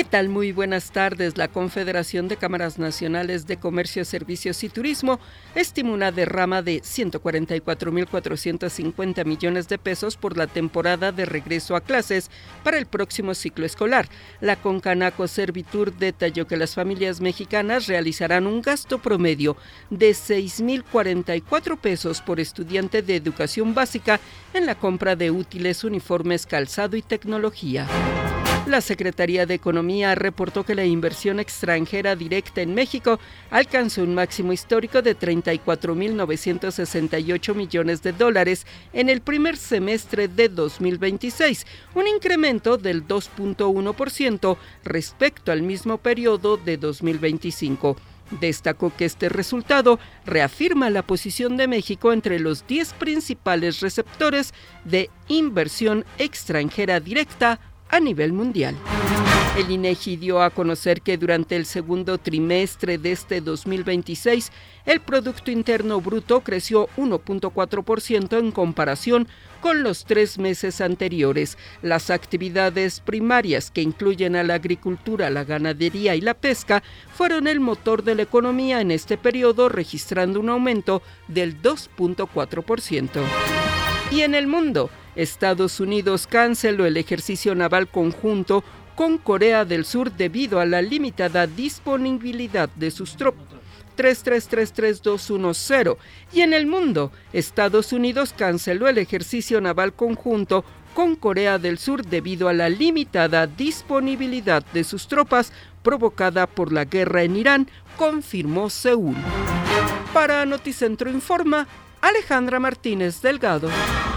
tal? Muy buenas tardes. La Confederación de Cámaras Nacionales de Comercio, Servicios y Turismo estima una derrama de 144.450 millones de pesos por la temporada de regreso a clases para el próximo ciclo escolar. La Concanaco Servitur detalló que las familias mexicanas realizarán un gasto promedio de 6.044 pesos por estudiante de educación básica en la compra de útiles, uniformes, calzado y tecnología. La Secretaría de Economía reportó que la inversión extranjera directa en México alcanzó un máximo histórico de 34.968 millones de dólares en el primer semestre de 2026, un incremento del 2.1% respecto al mismo periodo de 2025. Destacó que este resultado reafirma la posición de México entre los 10 principales receptores de inversión extranjera directa a nivel mundial. El INEGI dio a conocer que durante el segundo trimestre de este 2026, el Producto Interno Bruto creció 1.4% en comparación con los 3 meses anteriores. Las actividades primarias, que incluyen a la agricultura, la ganadería y la pesca, fueron el motor de la economía en este periodo, registrando un aumento del 2.4%. Y en el mundo, Estados Unidos canceló el ejercicio naval conjunto con Corea del Sur debido a la limitada disponibilidad de sus tropas. 3333210. Y en el mundo, Estados Unidos canceló el ejercicio naval conjunto con Corea del Sur debido a la limitada disponibilidad de sus tropas provocada por la guerra en Irán, confirmó Seúl. Para Noticentro Informa, Alejandra Martínez Delgado.